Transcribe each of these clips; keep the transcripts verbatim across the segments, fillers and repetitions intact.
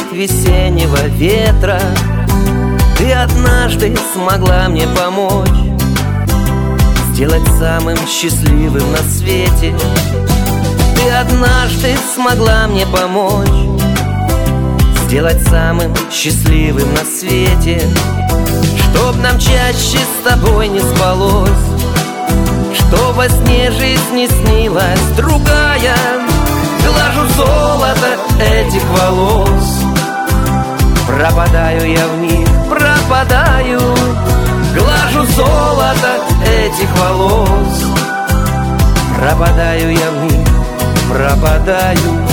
порыв весеннего ветра. Ты однажды смогла мне помочь сделать самым счастливым на свете. Ты однажды смогла мне помочь сделать самым счастливым на свете. Чтоб нам чаще с тобой не спалось, чтоб во сне жизнь не снилась другая. Глажу золото этих волос, пропадаю я в них, пропадаю. Глажу золото этих волос, пропадаю я в них, пропадаю.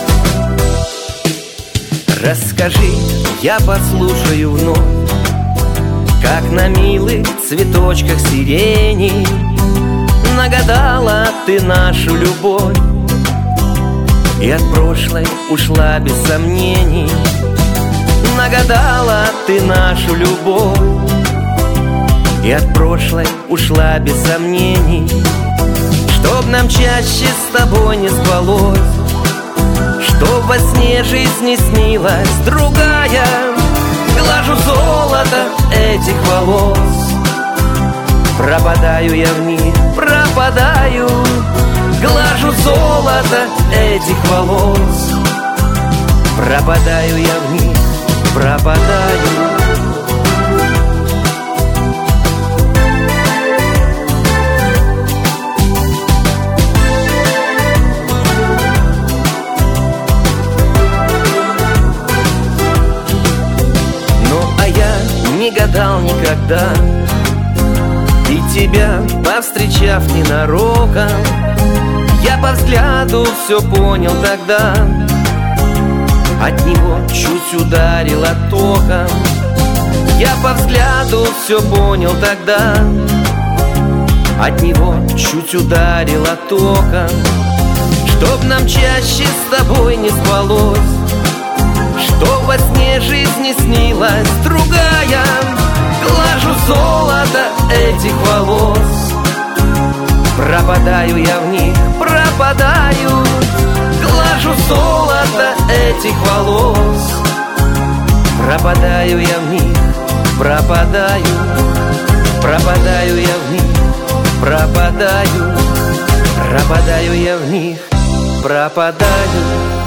Расскажи, я послушаю вновь, как на милых цветочках сирени нагадала ты нашу любовь, и от прошлой ушла без сомнений. Нагадала ты нашу любовь, и от прошлой ушла без сомнений. Чтоб нам чаще с тобой не спалось, чтоб во сне жизнь не снилась другая. Глажу золото этих волос, пропадаю я в них, пропадаю. Глажу золото этих волос, пропадаю я в них, пропадаю. Не гадал никогда, и тебя, повстречав ненароком, я по взгляду все понял тогда. От него чуть ударило током. Я по взгляду все понял тогда. От него чуть ударило током. Чтоб нам чаще с тобой не спалось, чтоб во сне жизнь не снилась другая. Глажу золото этих волос, пропадаю я в них, пропадаю. Глажу золото этих волос, пропадаю я в них, пропадаю. Пропадаю я в них, пропадаю. Пропадаю я в них, пропадаю.